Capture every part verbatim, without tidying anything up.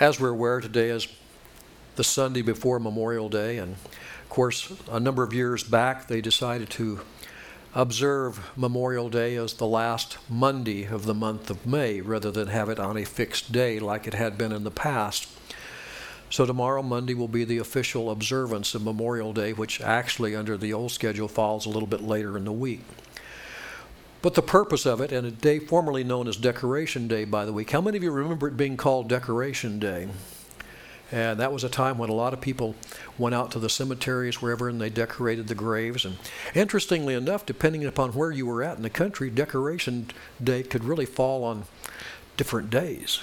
as we're aware, today is the Sunday before Memorial Day, and of course, a number of years back, they decided to observe Memorial Day as the last Monday of the month of May, rather than have it on a fixed day like it had been in the past. So tomorrow, Monday, will be the official observance of Memorial Day, which actually, under the old schedule, falls a little bit later in the week. But the purpose of it, and a day formerly known as Decoration Day, by the way, how many of you remember it being called Decoration Day? And that was a time when a lot of people went out to the cemeteries, wherever, and they decorated the graves. And interestingly enough, depending upon where you were at in the country, Decoration Day could really fall on different days.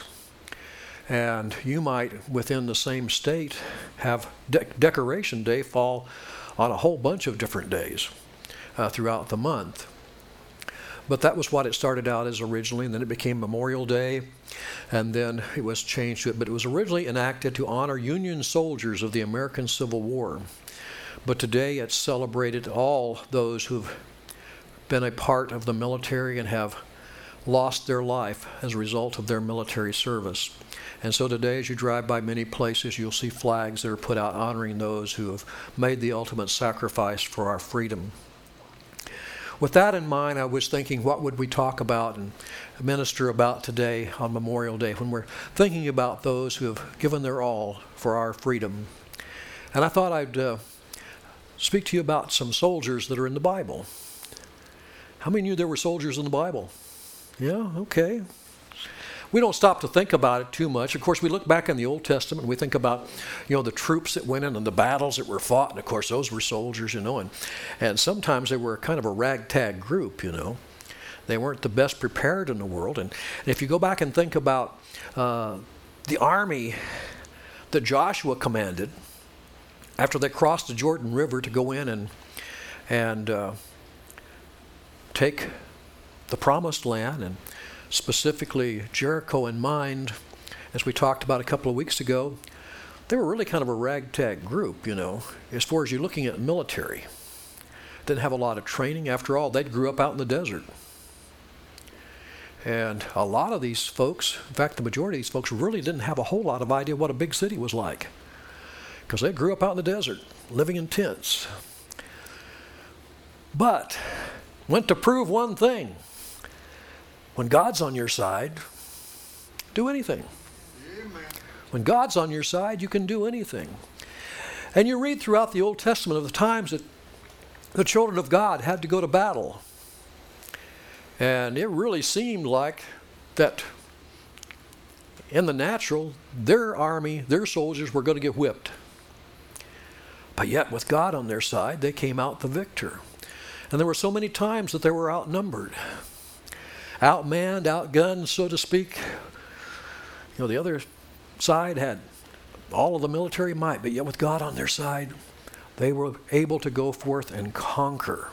And you might, within the same state, have de- Decoration Day fall on a whole bunch of different days uh, throughout the month. But that was what it started out as originally, and then it became Memorial Day, and then it was changed to it. But it was originally enacted to honor Union soldiers of the American Civil War. But today it's celebrated all those who've been a part of the military and have lost their life as a result of their military service. And so today, as you drive by many places, you'll see flags that are put out honoring those who have made the ultimate sacrifice for our freedom. With that in mind, I was thinking, what would we talk about and minister about today on Memorial Day when we're thinking about those who have given their all for our freedom? And I thought I'd uh, speak to you about some soldiers that are in the Bible. How many knew there were soldiers in the Bible? Yeah, okay. We don't stop to think about it too much. Of course, we look back in the Old Testament and we think about, you know, the troops that went in and the battles that were fought. And of course, those were soldiers, you know, and, and sometimes they were kind of a ragtag group, you know. They weren't the best prepared in the world. And, and if you go back and think about uh, the army that Joshua commanded after they crossed the Jordan River to go in and, and uh, take the promised land, and specifically Jericho in mind, as we talked about a couple of weeks ago, they were really kind of a ragtag group, you know, as far as you're looking at military. Didn't have a lot of training. After all, they grew up out in the desert. And a lot of these folks, in fact, the majority of these folks really didn't have a whole lot of idea what a big city was like, because they grew up out in the desert, living in tents. But went to prove one thing. When God's on your side, do anything. Amen. When God's on your side, you can do anything. And you read throughout the Old Testament of the times that the children of God had to go to battle. And it really seemed like that in the natural, their army, their soldiers were going to get whipped. But yet with God on their side, they came out the victor. And there were so many times that they were outnumbered. Outmanned, outgunned, so to speak. You know, the other side had all of the military might, but yet with God on their side, they were able to go forth and conquer.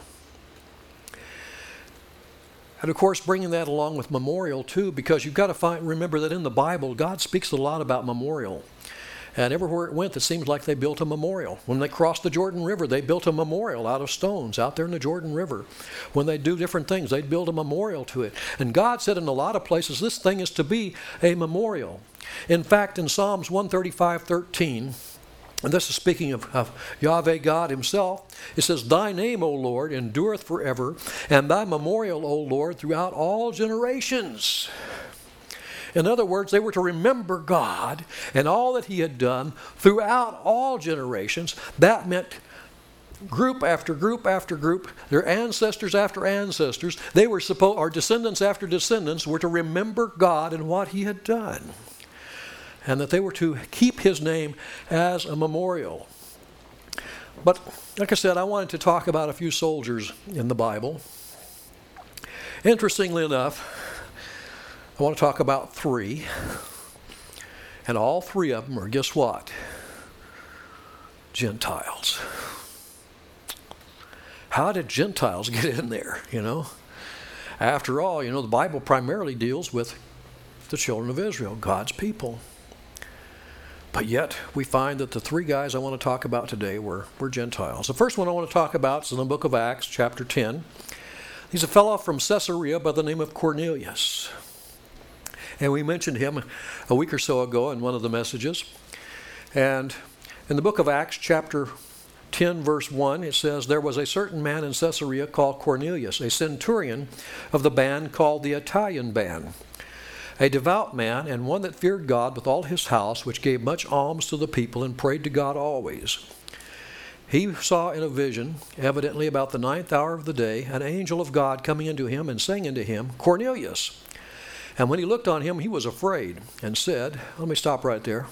And of course, bringing that along with memorial too, because you've got to find, remember that in the Bible, God speaks a lot about memorial. And everywhere it went, it seems like they built a memorial. When they crossed the Jordan River, they built a memorial out of stones out there in the Jordan River. When they do different things, they'd build a memorial to it. And God said in a lot of places, this thing is to be a memorial. In fact, in Psalms one thirty-five thirteen, and this is speaking of, of Yahweh God himself, it says, Thy name, O Lord, endureth forever, and thy memorial, O Lord, throughout all generations. In other words, they were to remember God and all that he had done throughout all generations. That meant group after group after group, their ancestors after ancestors, they were supposed, or descendants after descendants, were to remember God and what he had done. And that they were to keep his name as a memorial. But like I said, I wanted to talk about a few soldiers in the Bible. Interestingly enough, I want to talk about three, and all three of them are, guess what? Gentiles. How did Gentiles get in there, you know? After all, you know, the Bible primarily deals with the children of Israel, God's people. But yet, we find that the three guys I want to talk about today were, were Gentiles. The first one I want to talk about is in the book of Acts, chapter ten. He's a fellow from Caesarea by the name of Cornelius. And we mentioned him a week or so ago in one of the messages. And in the book of Acts, chapter ten, verse one, it says, "There was a certain man in Caesarea called Cornelius, a centurion of the band called the Italian band, a devout man, and one that feared God with all his house, which gave much alms to the people and prayed to God always. He saw in a vision, evidently about the ninth hour of the day, an angel of God coming into him and saying unto him, Cornelius. And when he looked on him, he was afraid and said," let me stop right there.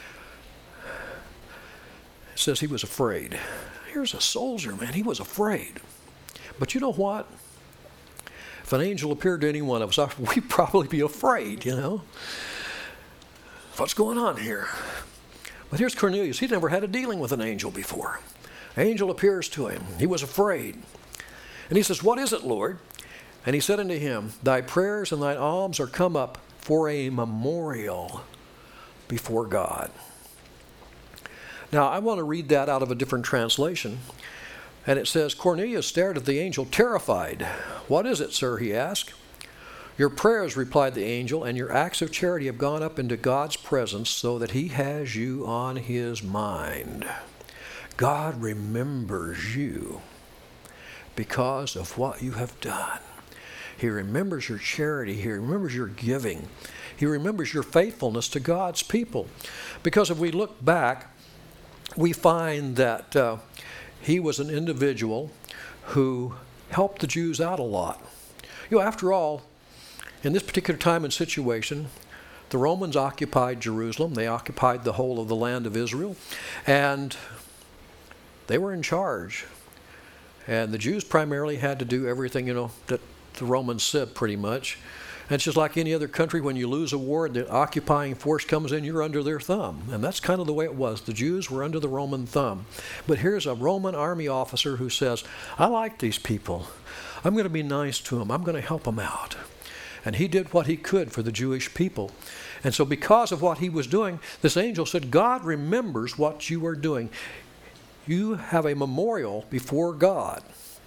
It says he was afraid. Here's a soldier, man. He was afraid. But you know what? If an angel appeared to any one of us, we'd probably be afraid, you know. What's going on here? But here's Cornelius. He'd never had a dealing with an angel before. Angel appears to him. He was afraid. And he says, "What is it, Lord?" And he said unto him, "Thy prayers and thine alms are come up for a memorial before God." Now, I want to read that out of a different translation. And it says, "Cornelius stared at the angel, terrified. 'What is it, sir?' he asked. 'Your prayers,' replied the angel, 'and your acts of charity have gone up into God's presence so that he has you on his mind.'" God remembers you because of what you have done. He remembers your charity. He remembers your giving. He remembers your faithfulness to God's people. Because if we look back, we find that uh, he was an individual who helped the Jews out a lot. You know, after all, in this particular time and situation, the Romans occupied Jerusalem. They occupied the whole of the land of Israel. And they were in charge. And the Jews primarily had to do everything, you know, that the Romans said pretty much. And it's just like any other country, when you lose a war, the occupying force comes in, you're under their thumb. And that's kind of the way it was. The Jews were under the Roman thumb. But here's a Roman army officer who says, "I like these people. I'm going to be nice to them. I'm going to help them out." And he did what he could for the Jewish people. And so because of what he was doing, this angel said, "God remembers what you are doing. You have a memorial before God."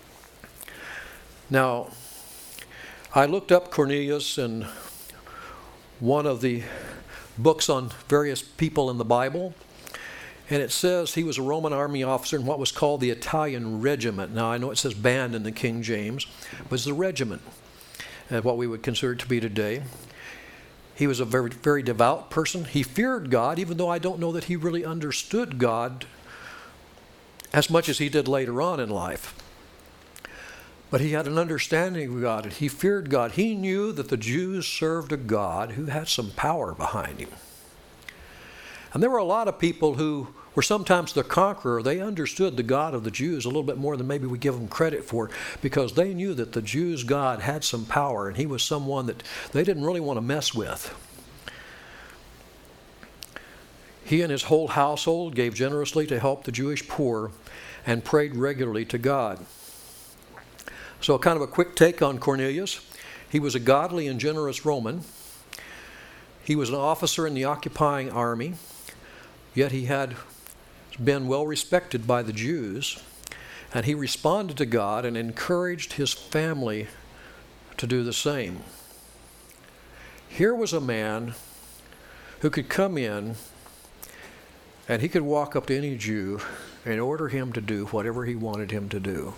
Now, I looked up Cornelius in one of the books on various people in the Bible, and it says he was a Roman army officer in what was called the Italian regiment. Now, I know it says band in the King James, but it's the regiment, uh, what we would consider to be today. He was a very, very devout person. He feared God, even though I don't know that he really understood God as much as he did later on in life. But he had an understanding of God, and he feared God. He knew that the Jews served a God who had some power behind him. And there were a lot of people who were sometimes the conqueror. They understood the God of the Jews a little bit more than maybe we give them credit for, because they knew that the Jews' God had some power, and he was someone that they didn't really want to mess with. He and his whole household gave generously to help the Jewish poor and prayed regularly to God. So kind of a quick take on Cornelius. He was a godly and generous Roman. He was an officer in the occupying army, yet he had been well respected by the Jews, and he responded to God and encouraged his family to do the same. Here was a man who could come in and he could walk up to any Jew and order him to do whatever he wanted him to do.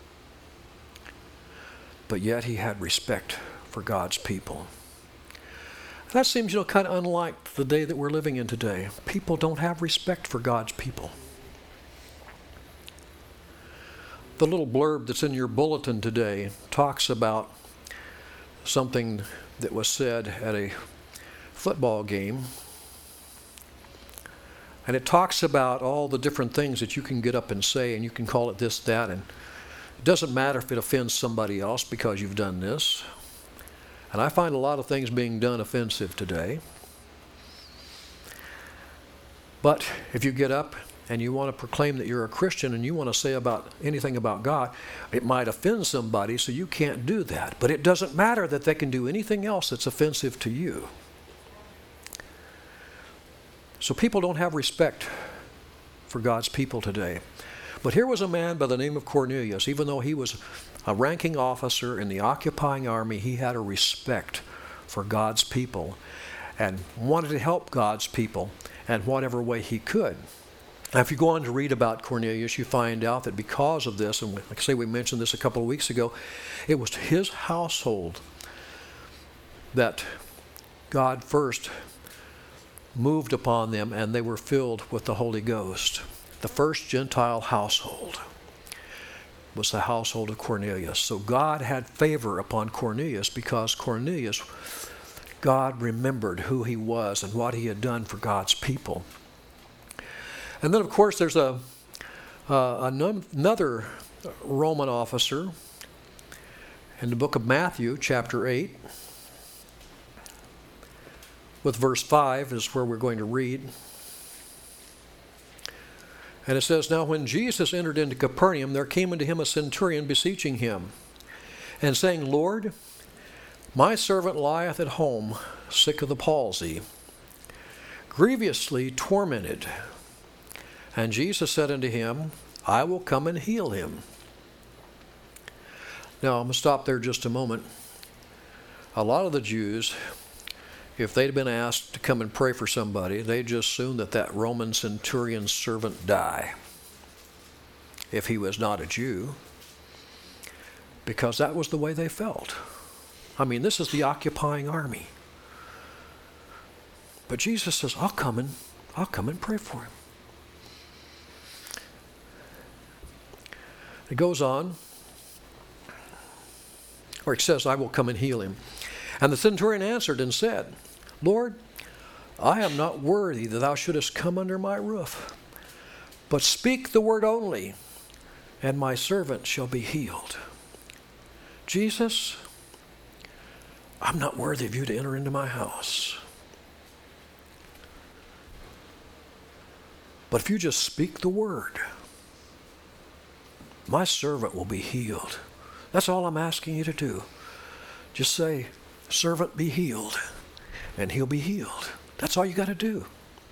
But yet he had respect for God's people. That seems, you know, kind of unlike the day that we're living in today. People don't have respect for God's people. The little blurb that's in your bulletin today talks about something that was said at a football game. And it talks about all the different things that you can get up and say, and you can call it this, that, and it doesn't matter if it offends somebody else because you've done this. And I find a lot of things being done offensive today. But if you get up and you want to proclaim that you're a Christian and you want to say about anything about God, it might offend somebody, so you can't do that. But it doesn't matter that they can do anything else that's offensive to you. So people don't have respect for God's people today. But here was a man by the name of Cornelius. Even though he was a ranking officer in the occupying army, he had a respect for God's people and wanted to help God's people in whatever way he could. Now, if you go on to read about Cornelius, you find out that because of this, and like I say, we mentioned this a couple of weeks ago, it was his household that God first moved upon them, and they were filled with the Holy Ghost. The first Gentile household was the household of Cornelius. So God had favor upon Cornelius because Cornelius, God remembered who he was and what he had done for God's people. And then, of course, there's a uh, another Roman officer in the book of Matthew, chapter eight, with verse five is where we're going to read. And it says, "Now when Jesus entered into Capernaum, there came unto him a centurion beseeching him, and saying, Lord, my servant lieth at home, sick of the palsy, grievously tormented. And Jesus said unto him, I will come and heal him." Now, I'm going to stop there just a moment. A lot of the Jews, if they'd been asked to come and pray for somebody, they'd just assume that that Roman centurion's servant die if he was not a Jew, because that was the way they felt. I mean, this is the occupying army. But Jesus says, I'll come and I'll come and pray for him. It goes on, or it says, I will come and heal him. And the centurion answered and said, Lord, I am not worthy that thou shouldest come under my roof, but speak the word only, and my servant shall be healed. Jesus, I'm not worthy of you to enter into my house. But if you just speak the word, my servant will be healed. That's all I'm asking you to do. Just say, servant be healed, and he'll be healed. That's all you got to do.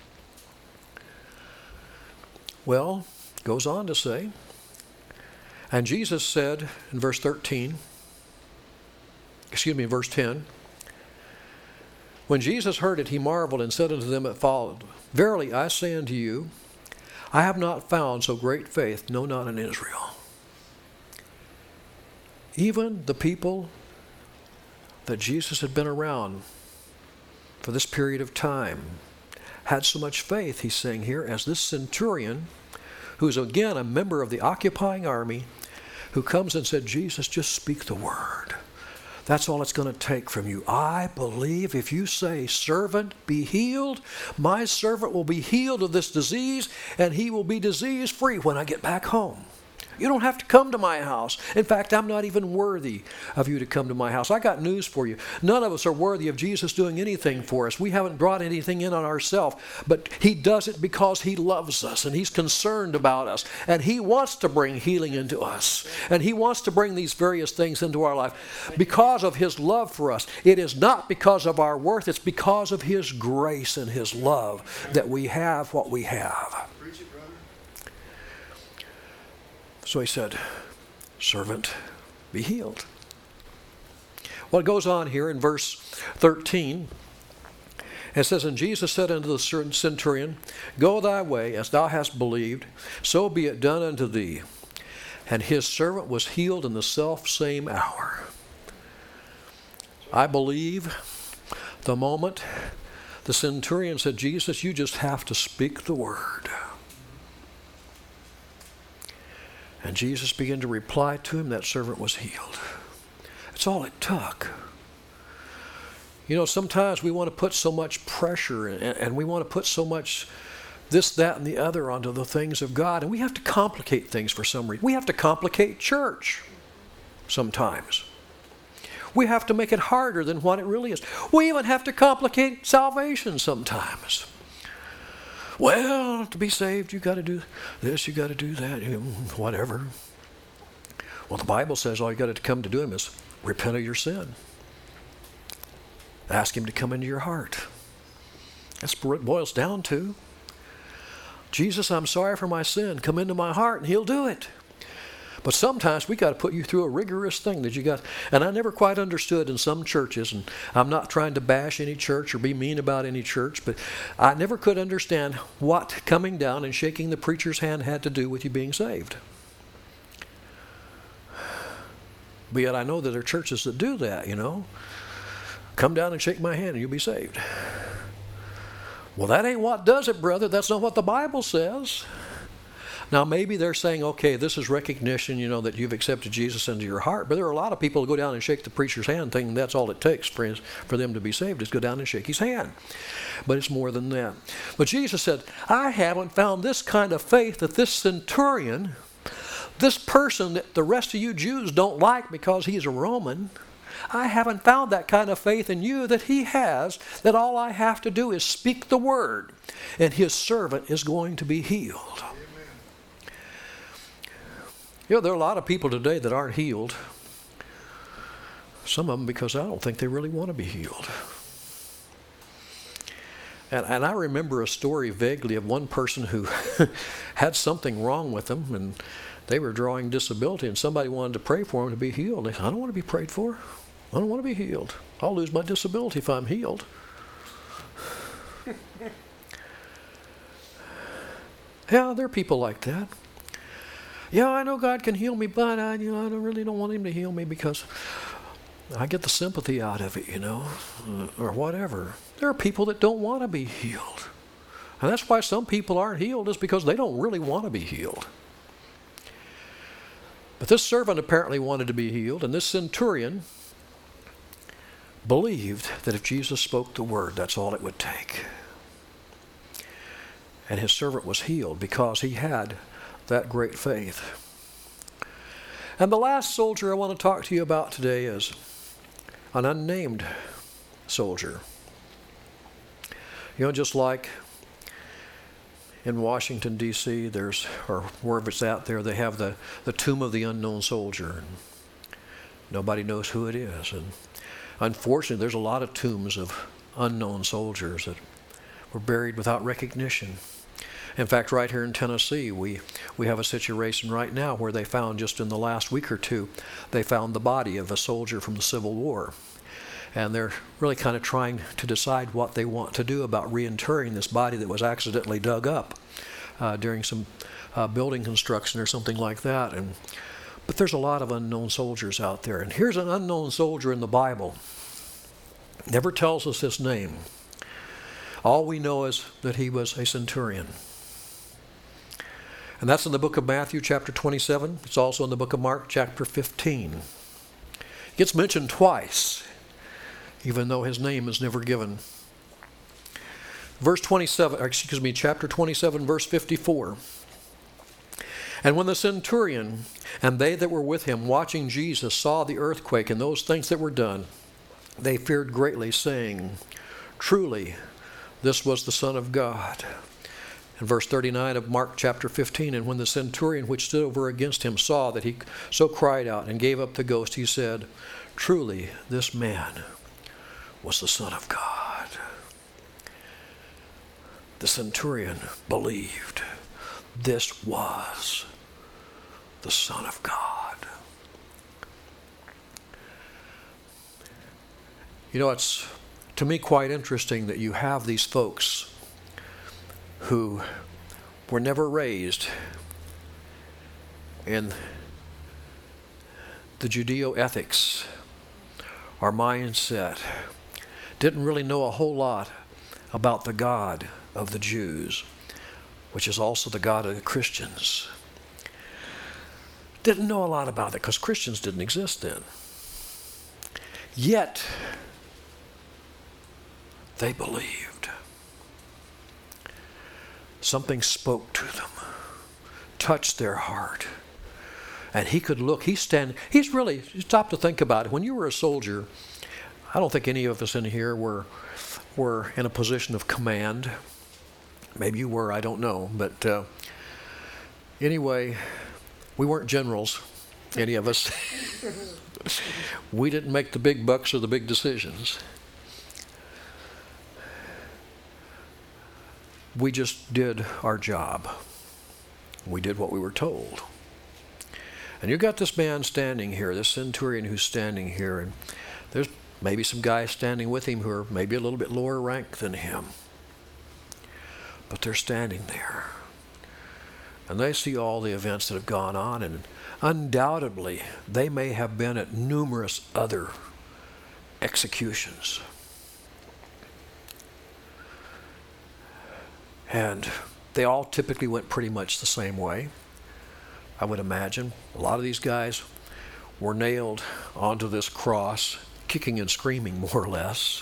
Well, it goes on to say, and Jesus said in verse thirteen, excuse me, verse ten, when Jesus heard it, he marveled and said unto them that followed, Verily I say unto you, I have not found so great faith, no, not in Israel. Even the people that Jesus had been around for this period of time had so much faith, he's saying here, as this centurion, who's again a member of the occupying army, who comes and said, Jesus, just speak the word. That's all it's going to take from you. I believe if you say, servant, be healed, my servant will be healed of this disease, and he will be disease-free when I get back home. You don't have to come to my house. In fact, I'm not even worthy of you to come to my house. I got news for you. None of us are worthy of Jesus doing anything for us. We haven't brought anything in on ourselves, but he does it because he loves us and he's concerned about us, and he wants to bring healing into us, and he wants to bring these various things into our life because of his love for us. It is not because of our worth. It's because of his grace and his love that we have what we have. So he said, servant, be healed. Well, it goes on here in verse thirteen. It says, and Jesus said unto the centurion, Go thy way, as thou hast believed, so be it done unto thee. And his servant was healed in the selfsame hour. I believe the moment the centurion said, Jesus, you just have to speak the word. And Jesus began to reply to him. That servant was healed. That's all it took. You know, sometimes we want to put so much pressure and, and we want to put so much this, that, and the other onto the things of God. And we have to complicate things for some reason. We have to complicate church sometimes. We have to make it harder than what it really is. We even have to complicate salvation sometimes. Well, to be saved, you got to do this, you got to do that, you know, whatever. Well, the Bible says all you got to come to do him is repent of your sin. Ask him to come into your heart. That's what it boils down to. Jesus, I'm sorry for my sin. Come into my heart, and he'll do it. But sometimes we got to put you through a rigorous thing that you got. And I never quite understood in some churches, and I'm not trying to bash any church or be mean about any church, but I never could understand what coming down and shaking the preacher's hand had to do with you being saved. But yet I know that there are churches that do that, you know. Come down and shake my hand and you'll be saved. Well, that ain't what does it, brother. That's not what the Bible says. Now, maybe they're saying, okay, this is recognition, you know, that you've accepted Jesus into your heart. But there are a lot of people who go down and shake the preacher's hand thinking that's all it takes for, his, for them to be saved is go down and shake his hand. But it's more than that. But Jesus said, I haven't found this kind of faith that this centurion, this person that the rest of you Jews don't like because he's a Roman, I haven't found that kind of faith in you that he has, that all I have to do is speak the word, and his servant is going to be healed. You know, there are a lot of people today that aren't healed. Some of them because I don't think they really want to be healed. And, and I remember a story vaguely of one person who had something wrong with them, and they were drawing disability, and somebody wanted to pray for them to be healed. They said, I don't want to be prayed for. I don't want to be healed. I'll lose my disability if I'm healed. Yeah, there are people like that. Yeah, I know God can heal me, but I, you know, I don't really don't want him to heal me because I get the sympathy out of it, you know, or whatever. There are people that don't want to be healed. And that's why some people aren't healed, is because they don't really want to be healed. But this servant apparently wanted to be healed, and this centurion believed that if Jesus spoke the word, that's all it would take. And his servant was healed because he had that great faith. And the last soldier I want to talk to you about today is an unnamed soldier. You know, just like in Washington, D C, there's, or wherever it's out there, they have the, the tomb of the unknown soldier. And nobody knows who it is. And unfortunately, there's a lot of tombs of unknown soldiers that were buried without recognition. In fact, right here in Tennessee, we, we have a situation right now where they found, just in the last week or two, they found the body of a soldier from the Civil War. And they're really kind of trying to decide what they want to do about reinterring this body that was accidentally dug up uh, during some uh, building construction or something like that. And but there's a lot of unknown soldiers out there. And here's an unknown soldier in the Bible. Never tells us his name. All we know is that he was a centurion. And that's in the book of Matthew, chapter twenty-seven. It's also in the book of Mark, chapter fifteen. It gets mentioned twice, even though his name is never given. Verse twenty-seven, or excuse me, chapter twenty-seven, verse fifty-four. And when the centurion and they that were with him watching Jesus saw the earthquake and those things that were done, they feared greatly, saying, Truly, this was the Son of God. In verse thirty-nine of Mark chapter fifteen, and when the centurion which stood over against him saw that he so cried out and gave up the ghost, he said, Truly, this man was the Son of God. The centurion believed this was the Son of God. You know, it's to me quite interesting that you have these folks who were never raised in the Judeo-ethics or mindset, didn't really know a whole lot about the God of the Jews, which is also the God of the Christians. Didn't know a lot about it because Christians didn't exist then. Yet, they believed. Something spoke to them, touched their heart. And he could look, he's standing, he's really, stop to think about it. When you were a soldier, I don't think any of us in here were, were in a position of command. Maybe you were, I don't know. But uh, anyway, we weren't generals, any of us. We didn't make the big bucks or the big decisions. We just did our job. We did what we were told. And you've got this man standing here, this centurion who's standing here, and there's maybe some guys standing with him who are maybe a little bit lower rank than him. But they're standing there. And they see all the events that have gone on, and undoubtedly they may have been at numerous other executions. And they all typically went pretty much the same way, I would imagine. A lot of these guys were nailed onto this cross, kicking and screaming more or less.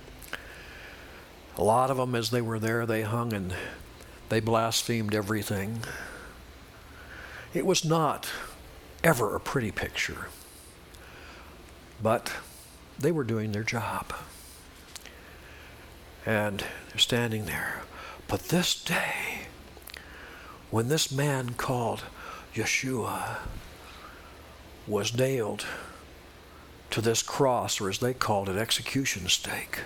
A lot of them, as they were there, they hung and they blasphemed everything. It was not ever a pretty picture, but they were doing their job. And they're standing there. But this day, when this man called Yeshua was nailed to this cross, or as they called it, execution stake,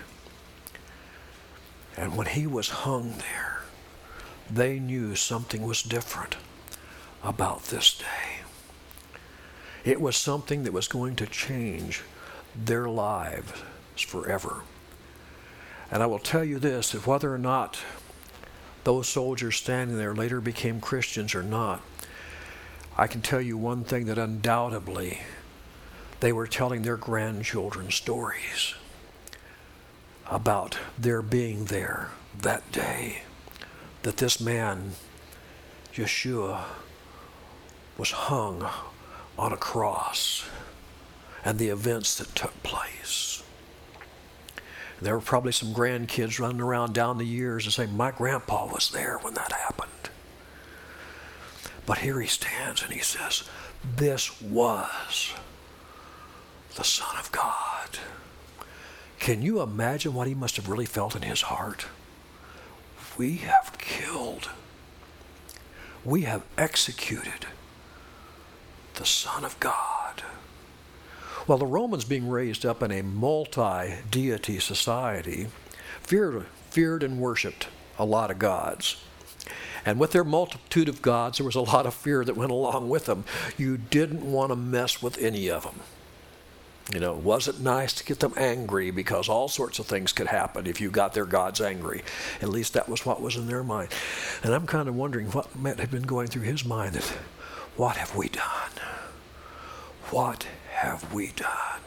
and when he was hung there, they knew something was different about this day. It was something that was going to change their lives forever. And I will tell you this, that whether or not those soldiers standing there later became Christians or not, I can tell you one thing, that undoubtedly they were telling their grandchildren stories about their being there that day, that this man, Yeshua, was hung on a cross, and the events that took place. There were probably some grandkids running around down the years and saying, my grandpa was there when that happened. But here he stands and he says, this was the Son of God. Can you imagine what he must have really felt in his heart? We have killed, we have executed the Son of God. Well, the Romans, being raised up in a multi-deity society, feared, feared and worshipped a lot of gods. And with their multitude of gods, there was a lot of fear that went along with them. You didn't want to mess with any of them. You know, was it nice to get them angry, because all sorts of things could happen if you got their gods angry. At least that was what was in their mind. And I'm kind of wondering what might have been going through his mind. That, what have we done? What have we done?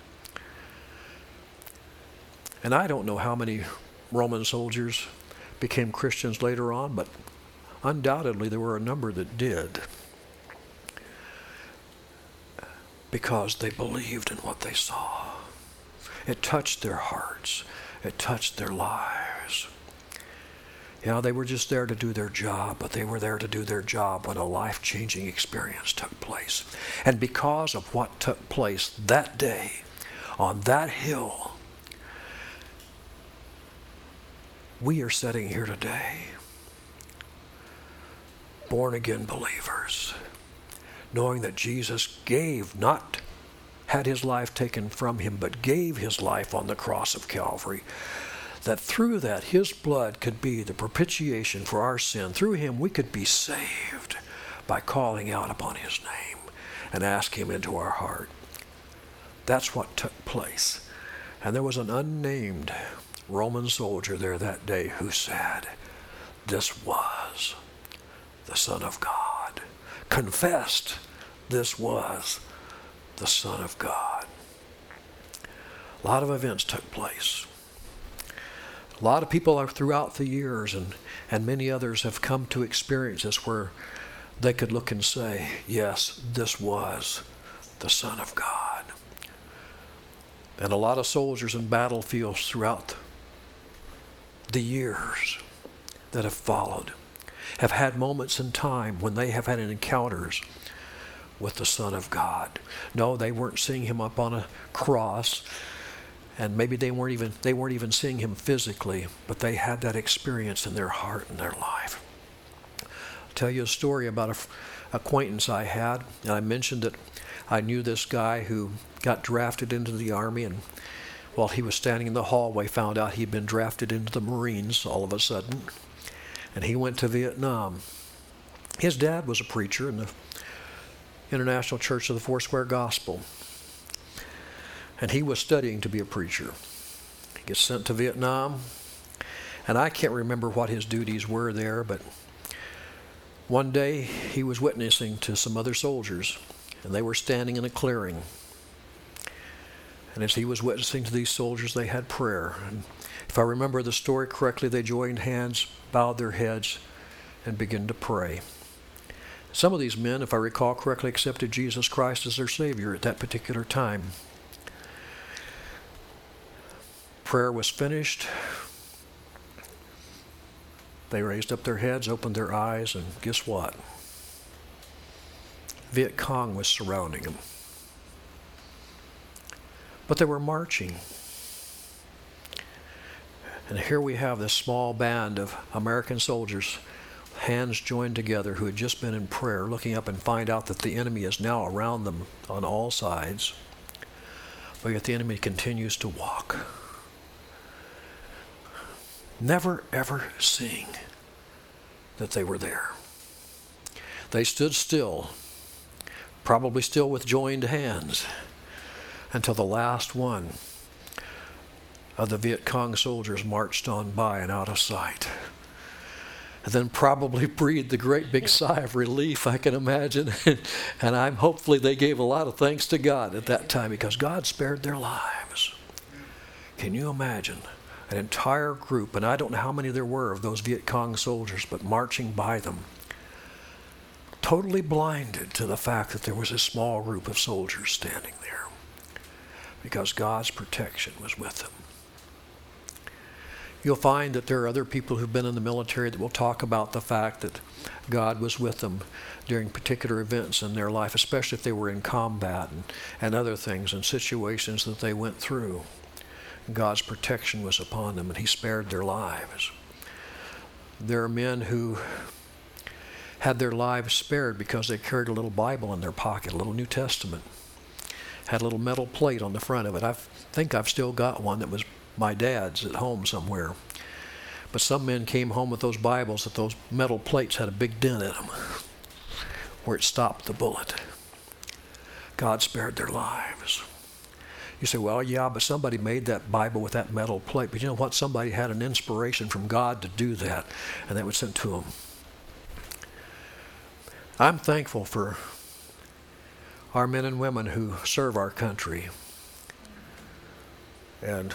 And I don't know how many Roman soldiers became Christians later on, but undoubtedly there were a number that did, because they believed in what they saw. It touched their hearts. It touched their lives. You know, they were just there to do their job, but they were there to do their job when a life-changing experience took place. And because of what took place that day on that hill, we are sitting here today, born-again believers, knowing that Jesus gave, not had his life taken from him, but gave his life on the cross of Calvary, that through that his blood could be the propitiation for our sin. Through him we could be saved by calling out upon his name and ask him into our heart. That's what took place. And there was an unnamed Roman soldier there that day who said, this was the Son of God. Confessed this was the Son of God. A lot of events took place. A lot of people are throughout the years, and, and many others have come to experience this, where they could look and say, yes, this was the Son of God. And a lot of soldiers in battlefields throughout the years that have followed have had moments in time when they have had encounters with the Son of God. No, they weren't seeing him up on a cross, and maybe they weren't even they weren't even seeing him physically, but they had that experience in their heart and their life. I'll tell you a story about an acquaintance I had, and I mentioned that I knew this guy who got drafted into the Army, and while he was standing in the hallway, found out he'd been drafted into the Marines all of a sudden, and he went to Vietnam. His dad was a preacher in the International Church of the Foursquare Gospel. And he was studying to be a preacher. He gets sent to Vietnam, and I can't remember what his duties were there, but one day he was witnessing to some other soldiers, and they were standing in a clearing. And as he was witnessing to these soldiers, they had prayer. And if I remember the story correctly, they joined hands, bowed their heads, and began to pray. Some of these men, if I recall correctly, accepted Jesus Christ as their Savior at that particular time. Prayer was finished. They raised up their heads, opened their eyes, and guess what? Viet Cong was surrounding them. But they were marching. And here we have this small band of American soldiers, hands joined together, who had just been in prayer, looking up and find out that the enemy is now around them on all sides. But yet the enemy continues to walk. Never ever seeing that they were there. They stood still, probably still with joined hands, until the last one of the Viet Cong soldiers marched on by and out of sight. And then probably breathed a great big sigh of relief, I can imagine. And I'm hopefully they gave a lot of thanks to God at that time, because God spared their lives. Can you imagine? An entire group, and I don't know how many there were of those Viet Cong soldiers, but marching by them, totally blinded to the fact that there was a small group of soldiers standing there, because God's protection was with them. You'll find that there are other people who've been in the military that will talk about the fact that God was with them during particular events in their life, especially if they were in combat and, and other things and situations that they went through. God's protection was upon them, and he spared their lives. There are men who had their lives spared because they carried a little Bible in their pocket, a little New Testament. Had a little metal plate on the front of it. I think I've still got one that was my dad's at home somewhere. But some men came home with those Bibles that those metal plates had a big dent in them where it stopped the bullet. God spared their lives. You say, well, yeah, but somebody made that Bible with that metal plate. But you know what? Somebody had an inspiration from God to do that, and that was sent to them. I'm thankful for our men and women who serve our country. And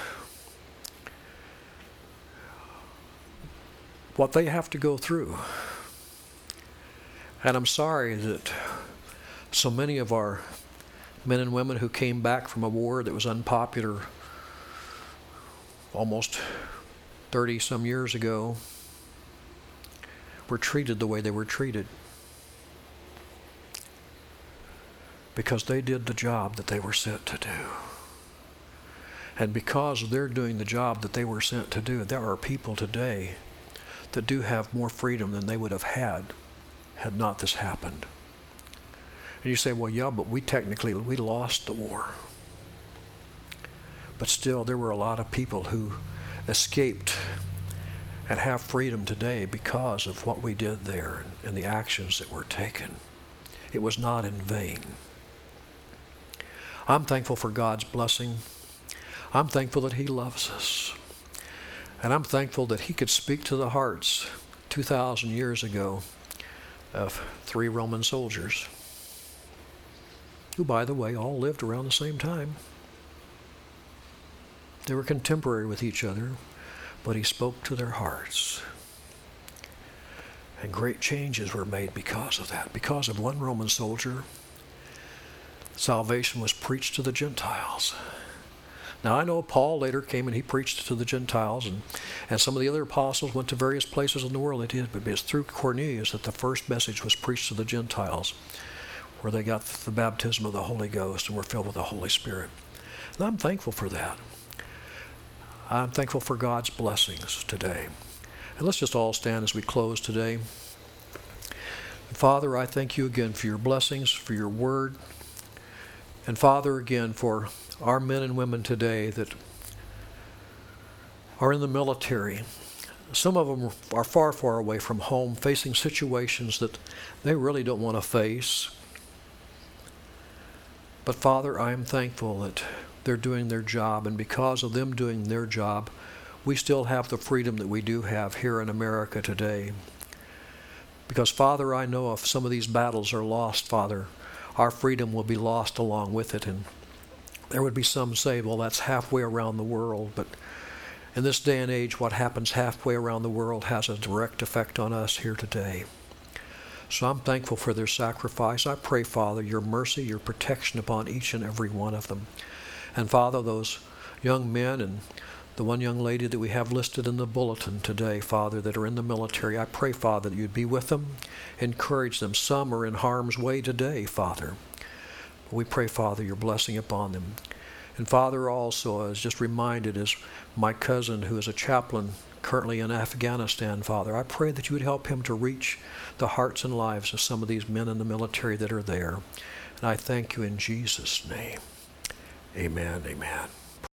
what they have to go through. And I'm sorry that so many of our men and women who came back from a war that was unpopular almost thirty some years ago were treated the way they were treated, because they did the job that they were sent to do. And because they're doing the job that they were sent to do, there are people today that do have more freedom than they would have had had not this happened. And you say, well, yeah, but we technically, we lost the war. But still, there were a lot of people who escaped and have freedom today because of what we did there and the actions that were taken. It was not in vain. I'm thankful for God's blessing. I'm thankful that he loves us. And I'm thankful that he could speak to the hearts two thousand years ago of three Roman soldiers, who, by the way, all lived around the same time. They were contemporary with each other, but he spoke to their hearts. And great changes were made because of that. Because of one Roman soldier, salvation was preached to the Gentiles. Now, I know Paul later came and he preached to the Gentiles, and, and some of the other apostles went to various places in the world. They did, but it was through Cornelius that the first message was preached to the Gentiles, where they got the baptism of the Holy Ghost and were filled with the Holy Spirit. And I'm thankful for that. I'm thankful for God's blessings today. And let's just all stand as we close today. Father, I thank you again for your blessings, for your word. And Father, again, for our men and women today that are in the military. Some of them are far, far away from home, facing situations that they really don't want to face. But Father, I am thankful that they're doing their job, and because of them doing their job, we still have the freedom that we do have here in America today. Because, Father, I know if some of these battles are lost, Father, our freedom will be lost along with it. And there would be some say, well, that's halfway around the world. But in this day and age, what happens halfway around the world has a direct effect on us here today. So I'm thankful for their sacrifice. I pray, Father, your mercy, your protection upon each and every one of them. And, Father, those young men and the one young lady that we have listed in the bulletin today, Father, that are in the military, I pray, Father, that you'd be with them, encourage them. Some are in harm's way today, Father. We pray, Father, your blessing upon them. And, Father, also, I was just reminded as my cousin, who is a chaplain currently in Afghanistan, Father, I pray that you would help him to reach the hearts and lives of some of these men in the military that are there. And I thank you in Jesus' name. Amen, amen.